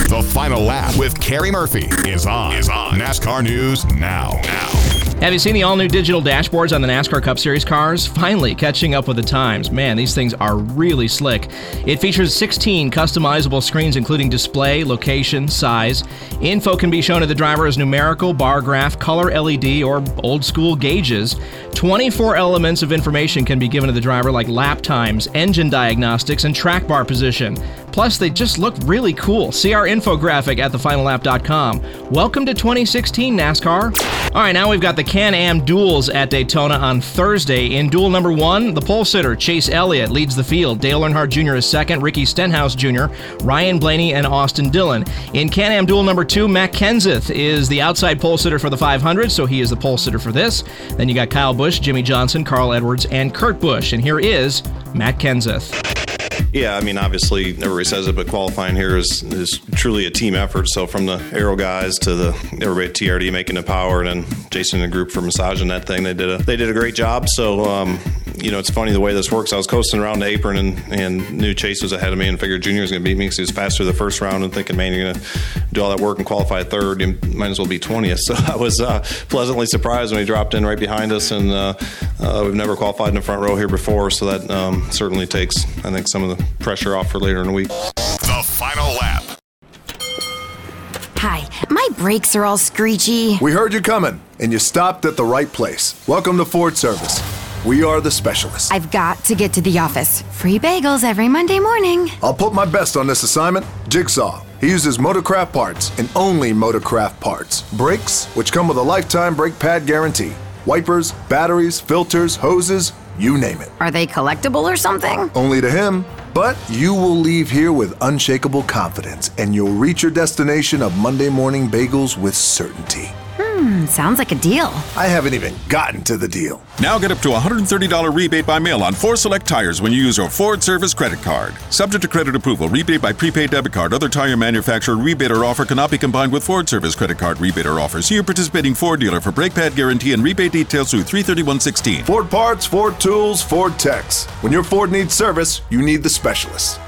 The Final Lap with Kerry Murphy is on NASCAR News Now. Have you seen the all-new digital dashboards on the NASCAR Cup Series cars? Finally catching up with the times. Man, these things are really slick. It features 16 customizable screens including display, location, size. Info can be shown to the driver as numerical, bar graph, color LED, or old-school gauges. 24 elements of information can be given to the driver like lap times, engine diagnostics, and track bar position. Plus, they just look really cool. See our infographic at thefinallap.com. Welcome to 2016, NASCAR. All right, now we've got the Can-Am duels at Daytona on Thursday. In duel number 1, the pole sitter, Chase Elliott, leads the field. Dale Earnhardt Jr. is second, Ricky Stenhouse Jr., Ryan Blaney, and Austin Dillon. In Can-Am duel number 2, Matt Kenseth is the outside pole sitter for the 500, so he is the pole sitter for this. Then you got Kyle Busch, Jimmy Johnson, Carl Edwards, and Kurt Busch. And here is Matt Kenseth. Yeah, I mean, obviously, everybody says it, but qualifying here is truly a team effort. So from the aero guys to everybody at TRD making the power, and then Jason and the group for massaging that thing, they did a great job. So, it's funny the way this works. I was coasting around the apron and knew Chase was ahead of me and figured Junior was going to beat me because he was faster the first round, and thinking, man, you're going to do all that work and qualify third. You might as well be 20th. So I was pleasantly surprised when he dropped in right behind us, and we've never qualified in the front row here before, so that certainly takes, I think, some of the pressure off for later in the week. The Final Lap. Hi, my brakes are all screechy. We heard you coming, and you stopped at the right place. Welcome to Ford Service. We are the specialists. I've got to get to the office. Free bagels every Monday morning. I'll put my best on this assignment. Jigsaw. He uses Motorcraft parts and only Motorcraft parts. Brakes, which come with a lifetime brake pad guarantee. Wipers, batteries, filters, hoses, you name it. Are they collectible or something? Only to him. But you will leave here with unshakable confidence, and you'll reach your destination of Monday morning bagels with certainty. Sounds like a deal. I haven't even gotten to the deal. Now get up to a $130 rebate by mail on 4 select tires when you use your Ford Service credit card. Subject to credit approval, rebate by prepaid debit card. Other tire manufacturer rebate or offer cannot be combined with Ford Service credit card rebate or offer. See your participating Ford dealer for brake pad guarantee and rebate details through 3/31/16. Ford parts, Ford tools, Ford techs. When your Ford needs service, you need the specialists.